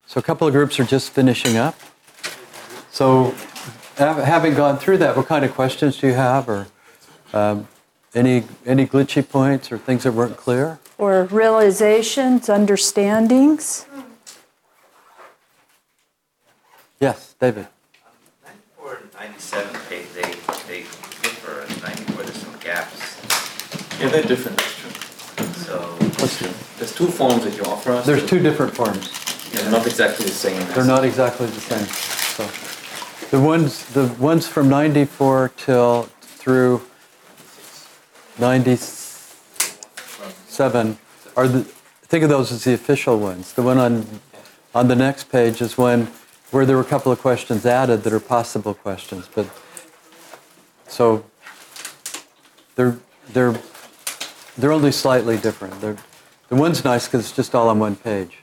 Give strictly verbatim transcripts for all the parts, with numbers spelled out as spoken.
So a couple of groups are just finishing up. So having gone through that, what kind of questions do you have, or um, any any glitchy points or things that weren't clear? Or realizations, understandings? Yes, David. Um, ninety-four and ninety-seven page, they, they differ. In ninety-four, there's some gaps. Yeah, they're different, that's true. So, What's the, There's two forms that you offer us. there's two different forms. Yeah, they're not exactly the same. They're not exactly the same. So the ones the ones from ninety-four till through ninety-seven are the, think of those as the official ones. The one on on the next page is one where there were a couple of questions added that are possible questions, but so they're they're they're only slightly different. They're, the one's nice because it's just all on one page.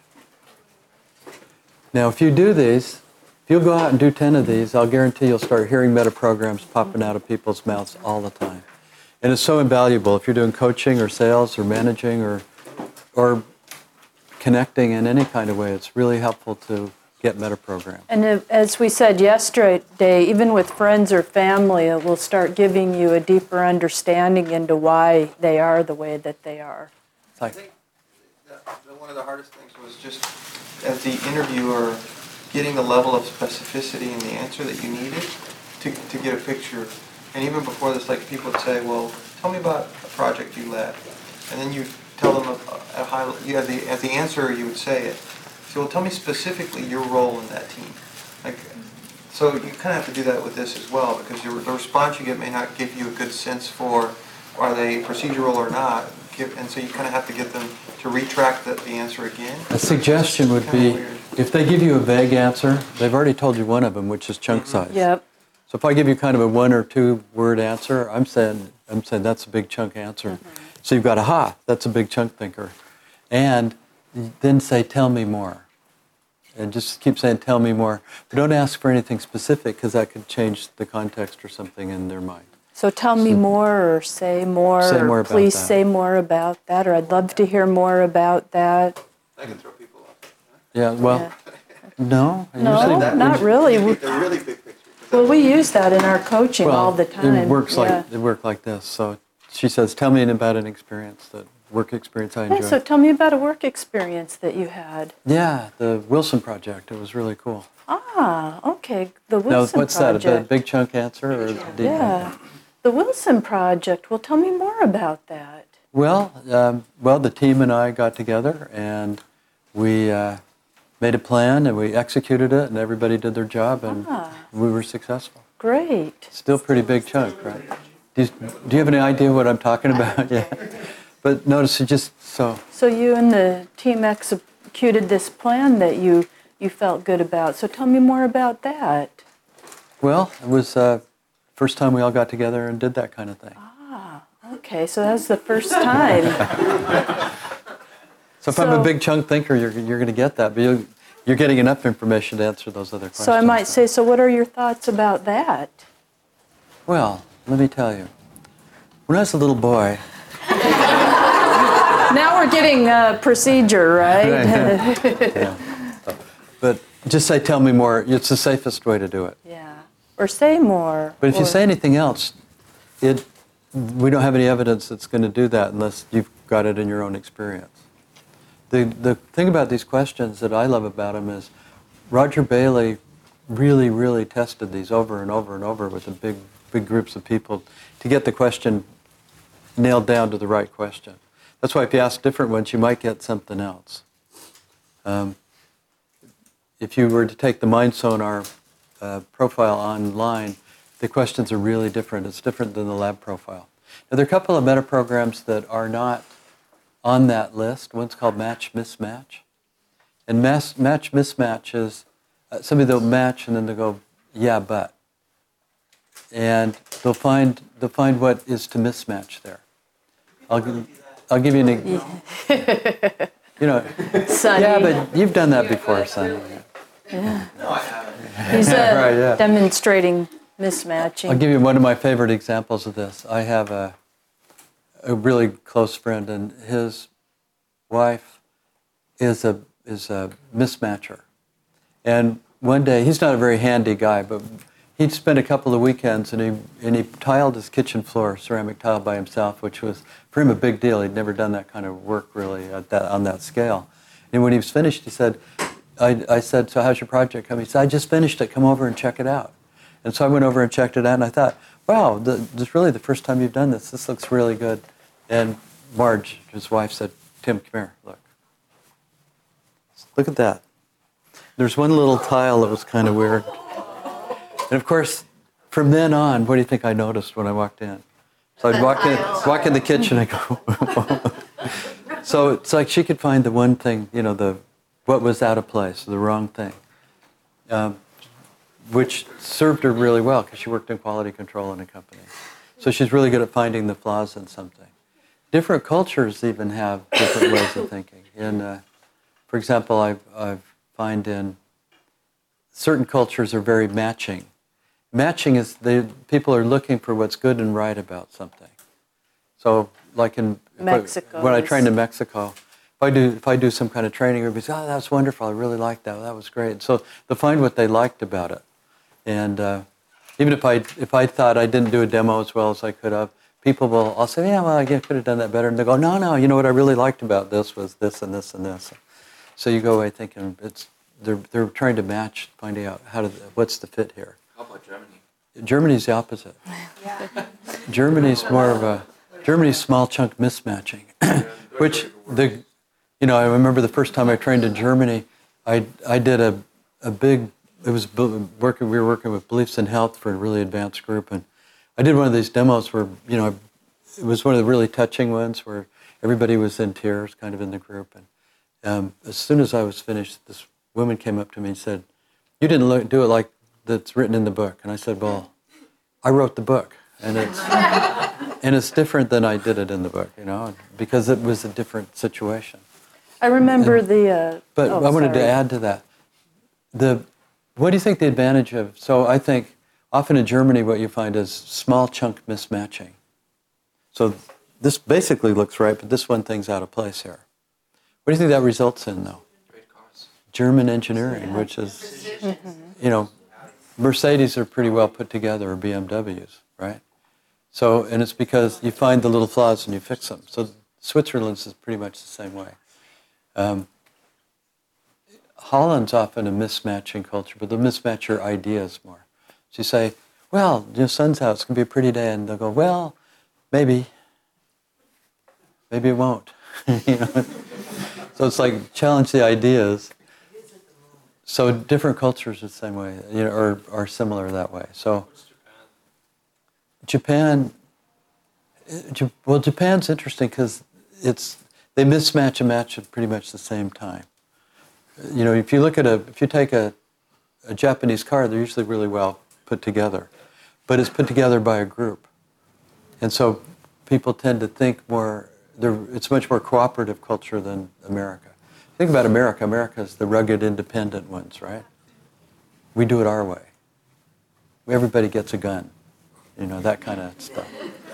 Now, if you do these, if you'll go out and do ten of these, I'll guarantee you'll start hearing meta-programs popping out of people's mouths all the time. And it's so invaluable if you're doing coaching or sales or managing or or connecting in any kind of way. It's really helpful to get meta-programs. And if, as we said yesterday, even with friends or family, it will start giving you a deeper understanding into why they are the way that they are. It's like, I think that, that one of the hardest things was just as the interviewer getting the level of specificity in the answer that you needed to, to get a picture. And even before this, like people would say, well, tell me about a project you led. And then you tell them a, a high, you have the, as the answer you would say it. So well, tell me specifically your role in that team. Like, so you kind of have to do that with this as well, because your, the response you get may not give you a good sense for are they procedural or not. Give, and so you kind of have to get them to retract the, the answer again. a suggestion would be, if they give you a vague answer, they've already told you one of them, which is chunk Mm-hmm. size. Yep. So if I give you kind of a one or two word answer, I'm saying I'm saying that's a big chunk answer. Mm-hmm. So you've got aha, that's a big chunk thinker, and then say tell me more, and just keep saying tell me more. But don't ask for anything specific because that could change the context or something in their mind. So tell me more, or say more, Say more or about please that. say more about that, or I'd love to hear more about that. I can throw people off. Yeah. Well, Yeah. no. No, usually- not really. We- The really big picture. Well, we use that in our coaching Well, all the time. It works like yeah. it worked like this. So she says, "Tell me about an experience, that work experience I Hey, enjoyed." so tell me about a work experience that you had. Yeah, the Wilson Project. It was really cool. Ah, okay. The Now, Wilson what's that? Project. A big chunk answer or the deep? Yeah. The Wilson Project. Well, tell me more about that. Well, um, well, the team and I got together and we uh, made a plan and we executed it, and everybody did their job, and Ah. we were successful. Great. Still pretty big chunk, right? Do you, do you have any idea what I'm talking about? Yeah. But notice it just so. So you and the team executed this plan that you you felt good about. So tell me more about that. Well, it was uh, first time we all got together and did that kind of thing. Ah, okay. So that was the first time. So if I'm a So- big chunk thinker, you're you're going to get that, but you you're getting enough information to answer those other questions. So I might say, so what are your thoughts about that? Well, let me tell you. When I was a little boy, Now we're getting a procedure, right? yeah. But just say, tell me more. It's the safest way to do it. Yeah. Or say more. But if you or- say anything else, it we don't have any evidence that's going to do that unless you've got it in your own experience. The the thing about these questions that I love about them is Roger Bailey really, really tested these over and over and over with the big, big groups of people to get the question nailed down to the right question. That's why if you ask different ones, you might get something else. Um, if you were to take the Mind Sonar uh, profile online, the questions are really different. It's different than the lab profile. Now, there are a couple of meta programs that are not on that list. One's called Match Mismatch. And mass, Match Mismatch is uh, somebody that'll match and then they'll go, yeah, but. And they'll find, they'll find what is to mismatch there. I'll, give- I'll give you an example. You know, Sonny. yeah, but you've done that before, Sonny. Yeah. No, I haven't. He's uh, Right, yeah. demonstrating mismatching. I'll give you one of my favorite examples of this. I have a, a really close friend, and his wife is a is a mismatcher. And one day, he's not a very handy guy, but he'd spent a couple of weekends and he, and he tiled his kitchen floor, ceramic tile by himself, which was for him a big deal. He'd never done that kind of work really at that, on that scale. And when he was finished, he said, I, I said, so how's your project coming? He said, I just finished it, come over and check it out. And so I went over and checked it out, and I thought, wow, the, this is really the first time you've done this. This looks really good. And Marge, his wife, said, Tim, come here, look. Look at that. There's one little tile that was kind of weird. And of course, from then on, what do you think I noticed when I walked in? So I'd walk in, walk in the kitchen and go, so it's like she could find the one thing, you know, the what was out of place, the wrong thing, um, which served her really well because she worked in quality control in a company. So she's really good at finding the flaws in something. Different cultures even have different ways of thinking. In, uh, for example, I I find in certain cultures are very matching. Matching is the people are looking for what's good and right about something. So, like in Mexico, I, when I trained in Mexico, if I do if I do some kind of training, everybody says, "Oh, that's wonderful! I really liked that. That was great." So they'll find what they liked about it, and uh, even if I if I thought I didn't do a demo as well as I could have, people will. I'll say, "Yeah, well, I could have done that better," and they go, "No, no. You know what I really liked about this was this and this and this." So you go away thinking it's they're they're trying to match, finding out how to what's the fit here. How about Germany? Germany's the opposite. Germany's more of a Germany's small chunk mismatching, which the you know I remember the first time I trained in Germany, I I did a a big it was working we were working with Beliefs in Health for a really advanced group, and I did one of these demos where you know it was one of the really touching ones where everybody was in tears, kind of in the group, and um, as soon as I was finished, this woman came up to me and said, "You didn't look, do it like that's written in the book." And I said, "Well, I wrote the book, and it's and it's different than I did it in the book, you know, because it was a different situation." I remember and, the. Uh, but oh, I wanted sorry. to add to that. The what do you think the advantage of? So I think often in Germany, what you find is small chunk mismatching. So this basically looks right, but this one thing's out of place here. What do you think that results in, though? Great cars. German engineering, which is, mm-hmm. you know. Mercedes are pretty well put together, or B M Ws, right? So, and it's because you find the little flaws and you fix them. So Switzerland's is pretty much the same way. Um, Holland's often a mismatching culture, but they'll mismatch your ideas more. So you say, well, your son's house can be a pretty day, and they'll go, well, maybe, maybe it won't. You know? So it's like challenge the ideas. So different cultures are the same way, you know, or are similar that way. So Japan, well, Japan's interesting because it's they mismatch and match at pretty much the same time. You know, if you look at a, if you take a, a Japanese car, they're usually really well put together, but it's put together by a group, and so people tend to think more. It's much more cooperative culture than America. Think about America. America's the rugged, independent ones, right? We do it our way. Everybody gets a gun, you know, that kind of stuff.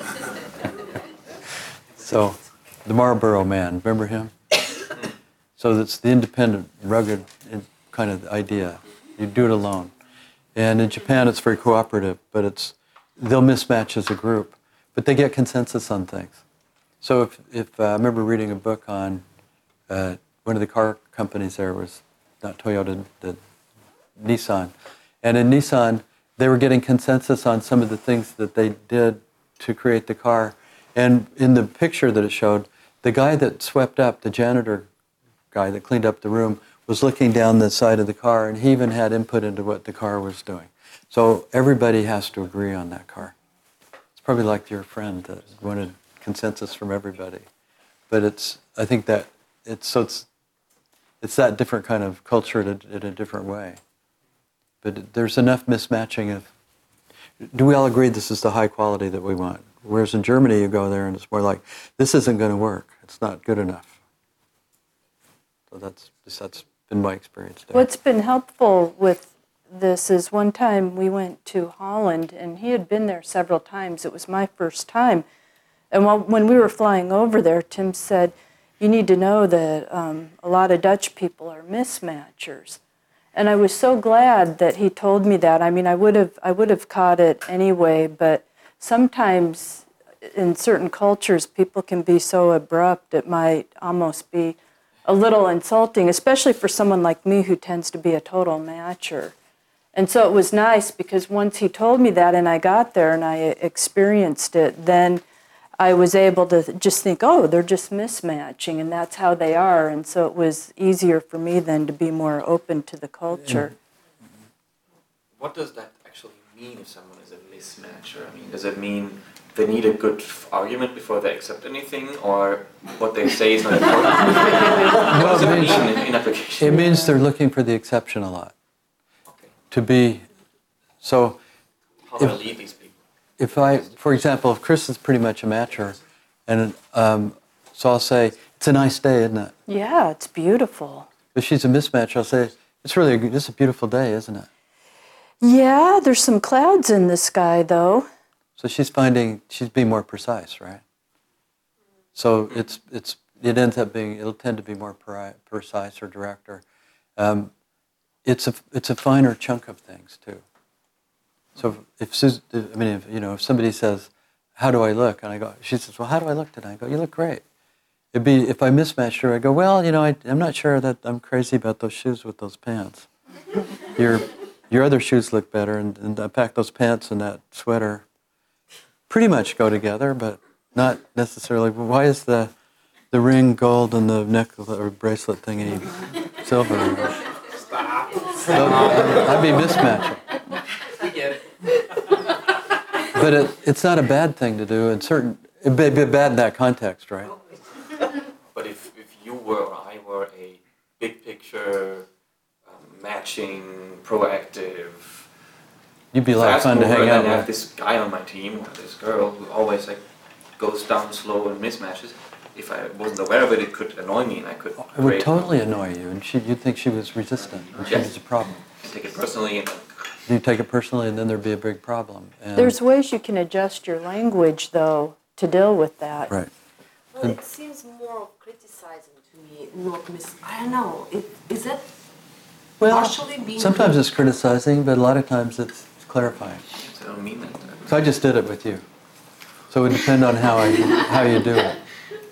So, the Marlboro Man, remember him? So it's the independent, rugged kind of idea. You do it alone. And in Japan, it's very cooperative, but it's they'll mismatch as a group, but they get consensus on things. So if, if uh, I remember reading a book on uh, one of the car companies there was not Toyota, the Nissan. And in Nissan, they were getting consensus on some of the things that they did to create the car. And in the picture that it showed, the guy that swept up, the janitor guy that cleaned up the room, was looking down the side of the car, and he even had input into what the car was doing. So everybody has to agree on that car. It's probably like your friend that wanted consensus from everybody. But it's, I think that it's, so it's, It's that different kind of culture in a, in a different way. But there's enough mismatching of, do we all agree this is the high quality that we want? Whereas in Germany, you go there and it's more like, this isn't going to work. It's not good enough. So that's, that's been my experience there. What's been helpful with this is one time we went to Holland, and he had been there several times. It was my first time. And while, when we were flying over there, Tim said, you need to know that um, a lot of Dutch people are mismatchers. And I was so glad that he told me that. I mean, I would have I would have caught it anyway, but sometimes in certain cultures, people can be so abrupt, it might almost be a little insulting, especially for someone like me who tends to be a total matcher. And so it was nice because once he told me that and I got there and I experienced it, then I was able to just think, oh, they're just mismatching, and that's how they are. And so it was easier for me then to be more open to the culture. What does that actually mean if someone is a mismatcher? I mean, does it mean they need a good f- argument before they accept anything, or what they say is not important? What does No, it it means- mean in, in application? It means they're looking for the exception a lot. Okay. To be, so How do I if- lead these people? if I, for example, if Chris is pretty much a matcher, and um, so I'll say, it's a nice day, isn't it? Yeah, it's beautiful. If she's a mismatch, I'll say, it's really, a, good- it's a beautiful day, isn't it? Yeah, there's some clouds in the sky, though. So she's finding, she's being more precise, right? So it's, it's, it ends up being, it'll tend to be more peri- precise or direct, or um, it's a, it's a finer chunk of things too. So if Susan, I mean, if, you know, if somebody says, how do I look? And I go, she says, well, how do I look today? I go, you look great. It'd be, if I mismatched her, I go, well, you know, I, I'm not sure that I'm crazy about those shoes with those pants. Your, your other shoes look better, and, and I packed those pants and that sweater pretty much go together, but not necessarily. Why is the, the ring gold and the necklace or bracelet thingy silver? Stop. So, I'd be mismatching. But it, it's not a bad thing to do in certain, it may be bad in that context, right? But if, if you were or I were a big picture, um, matching, proactive, You'd be a lot of fast fun to mover, hang and out then I have with. this guy on my team, or this girl who always like goes down slow and mismatches. If I wasn't aware of it, it could annoy me, and I could It would create- totally annoy you, and she, you'd think she was resistant, and she Yes. was a problem. take it personally and You'd take it personally, and then there'd be a big problem. And, There's ways you can adjust your language, though, to deal with that. right. Well, it seems more criticizing to me, not mis. I don't know. It, is that Well, partially being? sometimes it's criticizing, but a lot of times it's clarifying. I don't mean that. So I just did it with you. So it would depend on how I how you do it.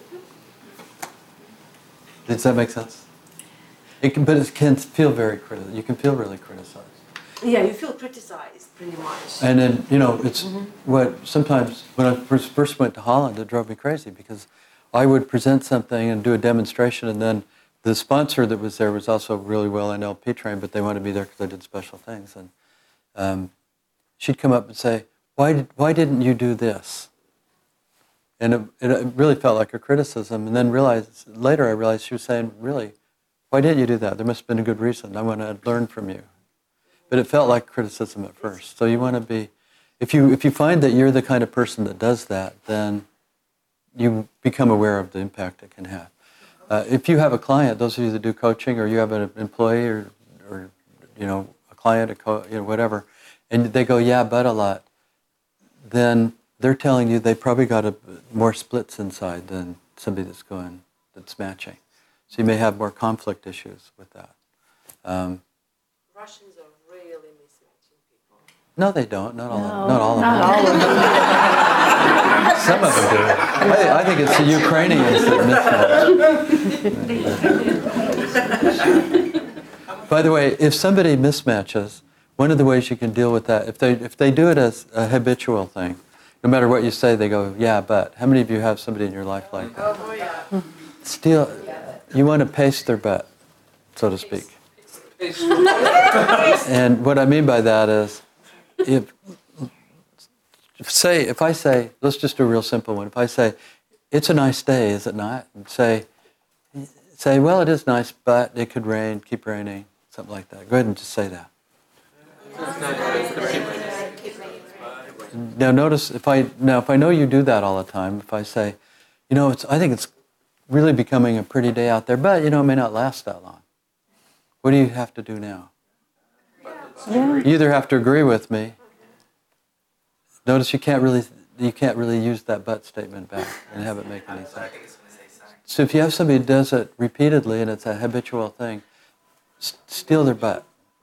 Does that make sense? It can, but it can feel very critical. You can feel really criticized. Yeah, you feel criticized pretty much. And then, you know, it's what sometimes when I first, first went to Holland, it drove me crazy because I would present something and do a demonstration, and then the sponsor that was there was also really well N L P trained, but they wanted to be there because I did special things. And um, she'd come up and say, why, did, why didn't you do this? And it, it really felt like a criticism. And then realized, later I realized she was saying, really, why didn't you do that? There must have been a good reason. I want to learn from you. But it felt like criticism at first. So you want to be, if you if you find that you're the kind of person that does that, then you become aware of the impact it can have. Uh, if you have a client, those of you that do coaching, or you have an employee, or, or you know, a client, a co- you know, whatever, and they go, yeah, but a lot, then they're telling you they probably got a, more splits inside than somebody that's going, that's matching. So you may have more conflict issues with that. Um, Russians are really mismatching people. No, they don't. Not all. No, of, not all of not them. all of them. Some of them do. I, I think it's the Ukrainians that mismatch. By the way, if somebody mismatches, one of the ways you can deal with that, if they if they do it as a habitual thing, no matter what you say, they go, yeah, but. How many of you have somebody in your life like that? Oh yeah. Still, you want to paste their butt, so to speak. And what I mean by that is, if say if I say, let's just do a real simple one. If I say, it's a nice day, is it not? And say, say, well, it is nice, but it could rain, keep raining, something like that. Go ahead and just say that. Now notice if I now if I know you do that all the time. If I say, you know, it's I think it's really becoming a pretty day out there, but you know, it may not last that long. What do you have to do now? Yeah. You either have to agree with me. Notice you can't really you can't really use that but statement back and have it make any sense. So if you have somebody who does it repeatedly and it's a habitual thing, s- steal their butt.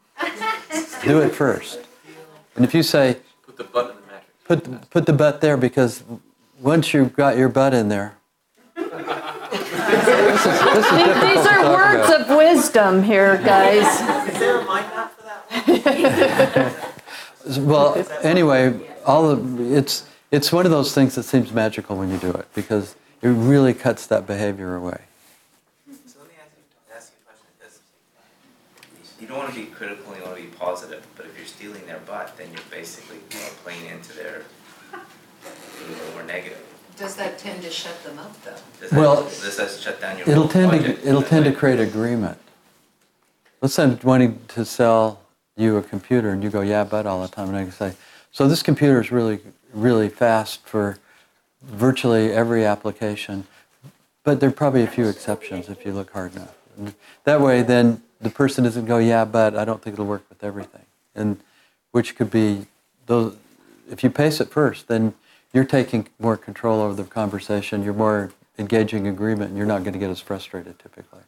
Do it first. And if you say, Put the butt in the matrix. put the, put the butt there, because once you've got your butt in there, this is, this is difficult These to are talk words about. of wisdom here, guys. Is there a mind map for that one? Well, anyway, all of, it's it's one of those things that seems magical when you do it, because it really cuts that behavior away. So let me ask you, ask you a question. Because you don't want to be critical, you want to be positive, but if you're stealing their butt, then you're basically you know, playing into their being more negative. Does that tend to shut them up, though? Does that, Well, does that shut down your It'll whole tend project? to it'll That tend to might- create agreement. Let's say I'm wanting to sell you a computer, and you go, yeah, but all the time, and I can say, so this computer is really really fast for virtually every application, but there are probably a few exceptions if you look hard enough. And that way, then the person doesn't go, yeah, but I don't think it'll work with everything, and which could be those. If you pace it first, then you're taking more control over the conversation. You're more engaging agreement, and you're not going to get as frustrated typically.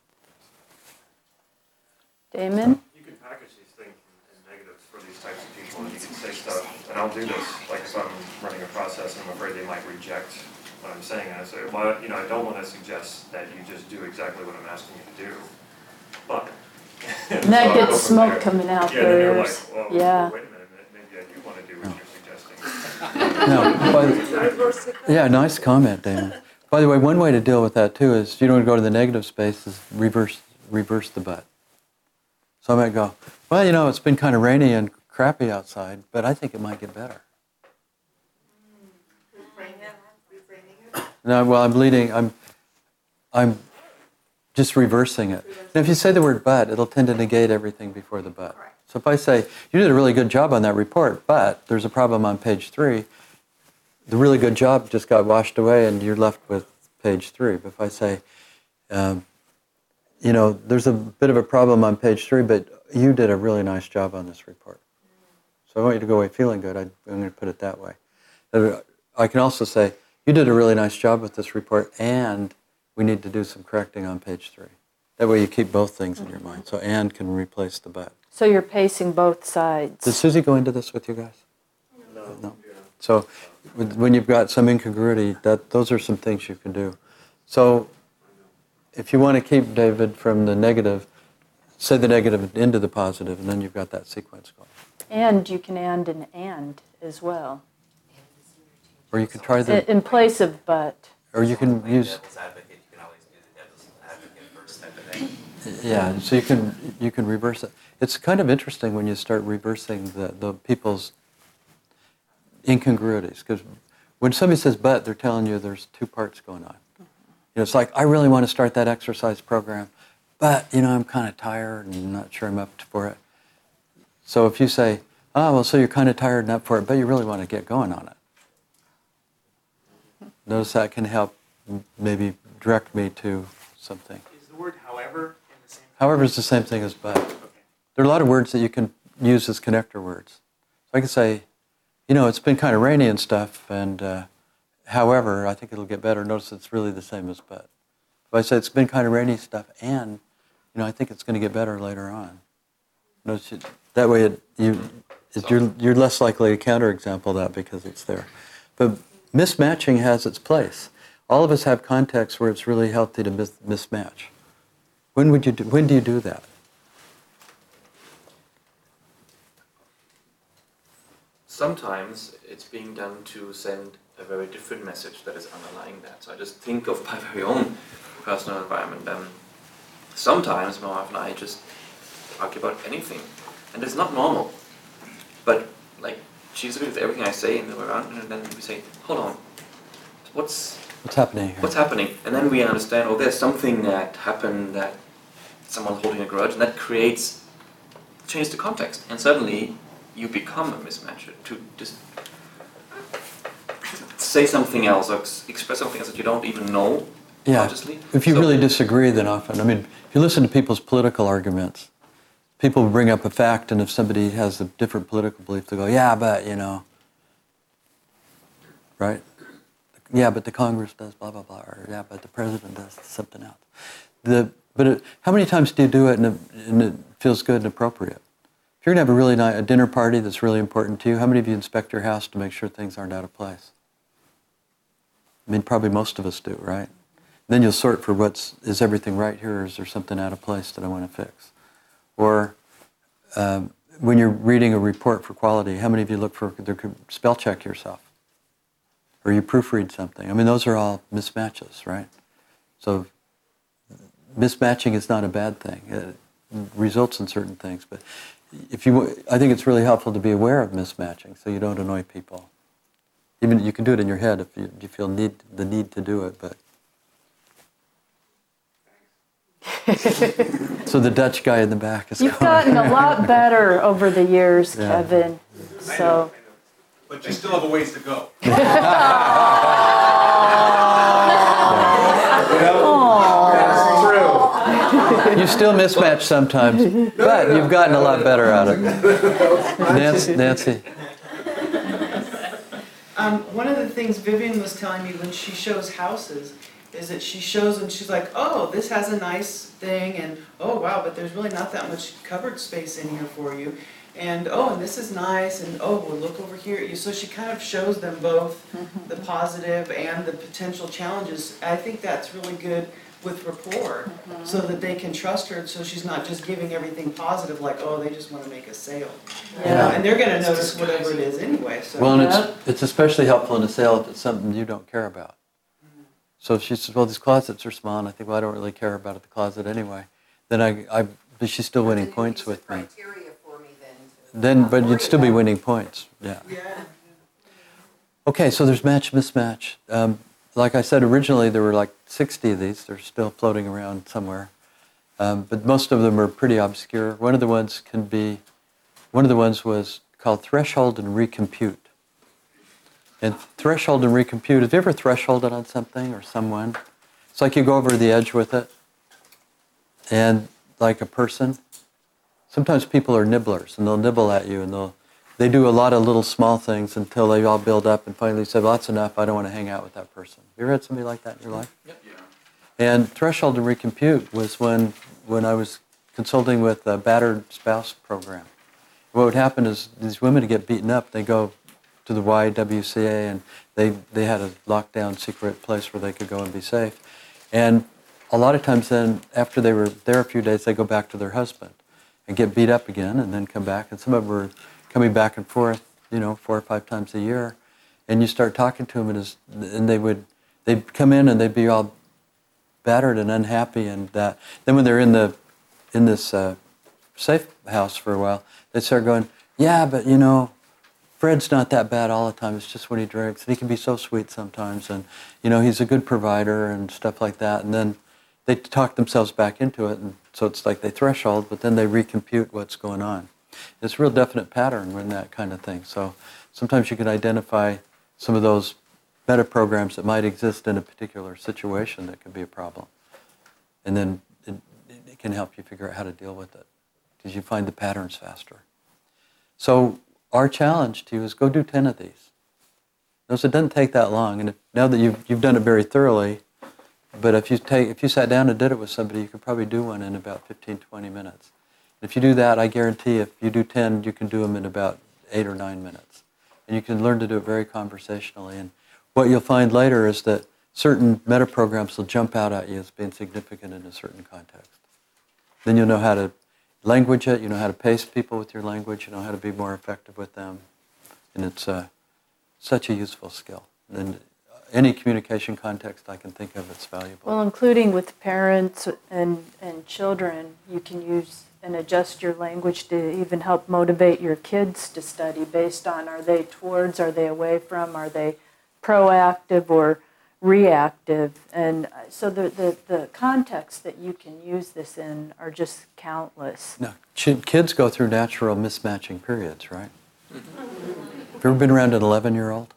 Damon? You can package these things in negatives for these types of people, and you can say stuff, and I'll do this, like if I'm running a process and I'm afraid they might reject what I'm saying, and I say, well, you know, I don't want to suggest that you just do exactly what I'm asking you to do, but. And So that I'll go gets from smoke there. coming out Yeah, then you're there. like, well, Yeah. wait a minute, maybe I do want to do what you're suggesting. No, by the- yeah, nice comment, Damon. By the way, one way to deal with that too is you don't want to go to the negative space, is reverse reverse the but. So I might go, well, you know, it's been kind of rainy and crappy outside, but I think it might get better. No, well, I'm leading. I'm I'm just reversing it. Now, if you say the word but, it'll tend to negate everything before the but. So if I say, you did a really good job on that report, but there's a problem on page three, the really good job just got washed away and you're left with page three. But if I say, um, you know, there's a bit of a problem on page three, but you did a really nice job on this report. So I want you to go away feeling good. I, I'm going to put it that way. Uh, I can also say, you did a really nice job with this report, and we need to do some correcting on page three. That way you keep both things in your mind. So and can replace the but. So you're pacing both sides. Did Susie go into this with you guys? No. No. So with- when you've got some incongruity, that those are some things you can do. So if you want to keep David from the negative, say the negative into the positive, and then you've got that sequence going. And you can and and and as well. Or you can try In, the, in place of but. or you can Playing use, devil's advocate, you can always do the devil's advocate first type of thing. yeah, so you can, you can reverse it. It's kind of interesting when you start reversing the, the people's incongruities, because when somebody says but, they're telling you there's two parts going on. You know, it's like, I really want to start that exercise program, but, you know, I'm kind of tired and I'm not sure I'm up for it. So if you say, oh, well, so you're kind of tired and up for it, but you really want to get going on it. Notice that can help m- maybe direct me to something. Is the word however in the same? However, it's the same thing as but. There are a lot of words that you can use as connector words. So I can say, you know, it's been kind of rainy and stuff, and uh, however, I think it'll get better. Notice it's really the same as but. If I say it's been kind of rainy stuff, and, you know, I think it's going to get better later on. Notice you, that way it, you, it, you're, you're less likely to counterexample that because it's there. But mismatching has its place. All of us have contexts where it's really healthy to mis- mismatch. When would you do, when do you do that? Sometimes it's being done to send a very different message that is underlying that. So I just think of my very own personal environment. Um, sometimes my wife and I just argue about anything, and it's not normal. But like she's agrees with everything I say, and then we're around, and then we say, "Hold on, what's What's happening here? what's happening?" And then we understand, oh, there's something that happened that someone's holding a grudge, and that creates change the context, and suddenly you become a mismatcher to just say something else or ex- express something else that you don't even know Yeah, consciously. if you So- really disagree, then often, I mean, if you listen to people's political arguments, people bring up a fact, and if somebody has a different political belief, they go, yeah, but, you know, right? Yeah, but the Congress does blah, blah, blah, or yeah, but the president does something else. The, but it, how many times do you do it and it, and it feels good and appropriate? If you're going to have a really nice a dinner party that's really important to you, how many of you inspect your house to make sure things aren't out of place? I mean, probably most of us do, right? Then you'll sort for what's, is everything right here, or is there something out of place that I want to fix? Or um, when you're reading a report for quality, how many of you look for, there could spell check yourself? Or you proofread something? I mean, those are all mismatches, right? So mismatching is not a bad thing. It results in certain things, but if you, I think it's really helpful to be aware of mismatching so you don't annoy people. Even you can do it in your head if you, you feel need the need to do it, but. So the Dutch guy in the back is. You've going. gotten a lot better over the years, Yeah. Kevin. So. But you still have a ways to go. You still mismatch sometimes, but you've gotten a lot better at it. Nancy. Nancy. Um, one of the things Vivian was telling me when she shows houses is that she shows and she's like, oh, this has a nice thing, and oh wow, but there's really not that much covered space in here for you. And oh, and this is nice, and oh, well, look over here at you. So she kind of shows them both the positive and the potential challenges. I think that's really good with rapport, mm-hmm. so that they can trust her, so she's not just giving everything positive, like, oh, they just want to make a sale. Yeah. You know, and they're going to notice whatever it is anyway. So. Well, and it's, it's especially helpful in a sale if it's something you don't care about. So if she says, well, these closets are small, and I think, well, I don't really care about the closet anyway, then I, I but she's still winning points with me. Criteria for me then. Then, but you'd still be winning points, yeah. Yeah. Okay, so there's match, mismatch. Um, like I said, originally there were like sixty of these. They're still floating around somewhere. Um, but most of them are pretty obscure. One of the ones can be, one of the ones was called threshold and recompute. And threshold and recompute, have you ever thresholded on something or someone? It's like you go over the edge with it. And like a person, sometimes people are nibblers and they'll nibble at you and they'll, they do a lot of little small things until they all build up and finally say, well, that's enough, I don't want to hang out with that person. You ever had somebody like that in your life? Yep. Yeah. And threshold and recompute was when, when I was consulting with a battered spouse program. What would happen is these women would get beaten up, they go to the Y W C A and they, they had a locked-down secret place where they could go and be safe. And a lot of times then, after they were there a few days, they go back to their husband and get beat up again and then come back. And some of them were coming back and forth, you know, four or five times a year. And you start talking to them and, his, and they would, they'd come in and they'd be all battered and unhappy and that. Then when they're in the, in this uh, safe house for a while, they'd start going, yeah, but you know, Fred's not that bad all the time. It's just when he drinks. And he can be so sweet sometimes. And, you know, he's a good provider and stuff like that. And then they talk themselves back into it. And so it's like they threshold, but then they recompute what's going on. It's a real definite pattern in that kind of thing. So sometimes you can identify some of those meta programs that might exist in a particular situation that could be a problem. And then it, it can help you figure out how to deal with it because you find the patterns faster. So our challenge to you is go do ten of these. Notice it doesn't take that long. And if, now that you've, you've done it very thoroughly, but if you, take, if you sat down and did it with somebody, you could probably do one in about fifteen, twenty minutes. If you do that, I guarantee if you do ten, you can do them in about eight or nine minutes. And you can learn to do it very conversationally. And what you'll find later is that certain meta programs will jump out at you as being significant in a certain context. Then you'll know how to language it, you know how to pace people with your language, you know how to be more effective with them. And it's uh, such a useful skill. And any communication context I can think of, it's valuable. Well, including with parents and, and children, you can use and adjust your language to even help motivate your kids to study based on are they towards, are they away from, are they proactive or reactive. And so the, the, the context that you can use this in are just countless. Now, kids go through natural mismatching periods, right? Have you ever been around an eleven-year-old?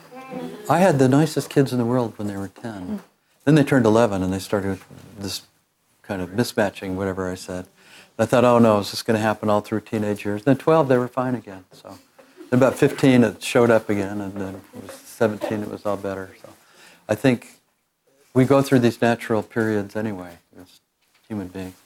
I had the nicest kids in the world when they were ten. Then they turned eleven and they started this kind of mismatching, whatever I said. I thought, oh no, is this going to happen all through teenage years? Then twelve, they were fine again. So then about fifteen, it showed up again, and then it was seventeen, it was all better. So I think we go through these natural periods anyway as human beings.